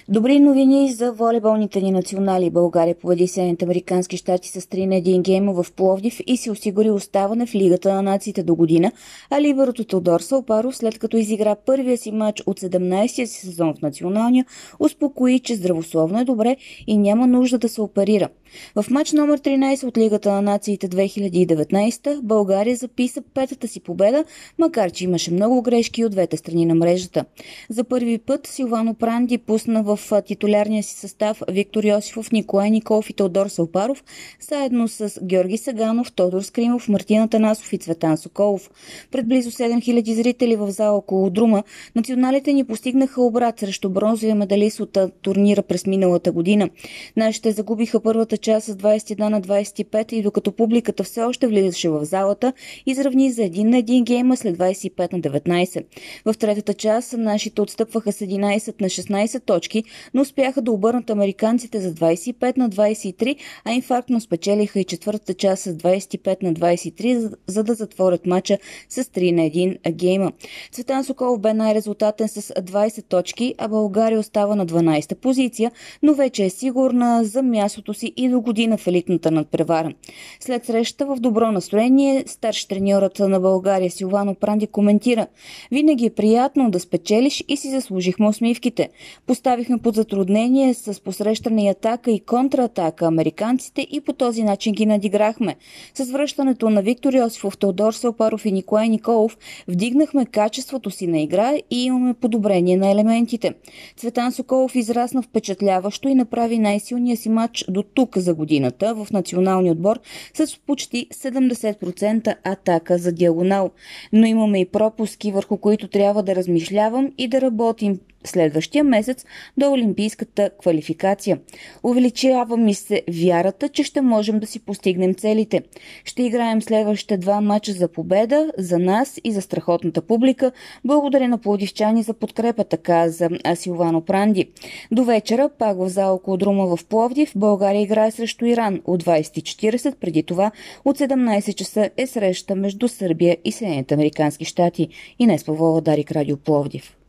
Добри новини за волейболните ни национали. България победи Съединените американски щати с 3-1 гейма в Пловдив и си осигури оставане в Лигата на нациите до година, а либерото Теодор Салпаров, след като изигра първия си матч от 17-я си сезон в националния, успокои, че здравословно е добре и няма нужда да се оперира. В матч номер 13 от Лигата на нациите 2019 България записа петата си победа, макар че имаше много грешки от двете страни на мрежата. За първи път Силвано Пранди пусна в титулярния си състав Виктор Йосифов, Николай Николов и Теодор Салпаров, заедно с Георги Саганов, Тодор Скримов, Мартин Атанасов и Цветан Соколов. Пред близо 7000 зрители в зала около Друма, националите ни постигнаха обрат срещу бронзовия медалист от турнира през миналата година. Нашите загубиха първата част с 21-25 и докато публиката все още влизаше в залата, изравни за 1-1 гейма след 25-19. В третата част нашите отстъпваха с 11-16 точки, но успяха да обърнат американците за 25-23, а инфарктно спечелиха и четвъртата част с 25-23, за да затворят матча с 3-1 гейма. Цветан Соколов бе най-резултатен с 20 точки, а България остава на 12-та позиция, но вече е сигурна за мястото си и до година в елитната надпревара. След срещата в добро настроение, старши треньорът на България Силвано Пранди коментира: "Винаги е приятно да спечелиш и си заслужихме усмивките. Поставихме под затруднение с посрещане и атака и контратака американците и по този начин ги надиграхме. С връщането на Виктор Йосифов, Теодор Салпаров и Николай Николов вдигнахме качеството си на игра и имаме подобрение на елементите. Цветан Соколов израсна впечатляващо и направи най-силния си матч до тук за годината в националния отбор с почти 70% атака за диагонал. Но имаме и пропуски, върху които трябва да размишлявам и да работим следващия месец до олимпийската квалификация. Увеличава ми се вярата, че ще можем да си постигнем целите. Ще играем следващите два мача за победа, за нас и за страхотната публика. Благодаря на пловдивчани за подкрепата", каза Силвано Пранди. До вечера, пак в зала около Друма в Пловдив, България играе срещу Иран от 20:40. Преди това от 17 часа е среща между Сърбия и Съединените американски щати. Инес Павлова, Дарик, Радио Пловдив.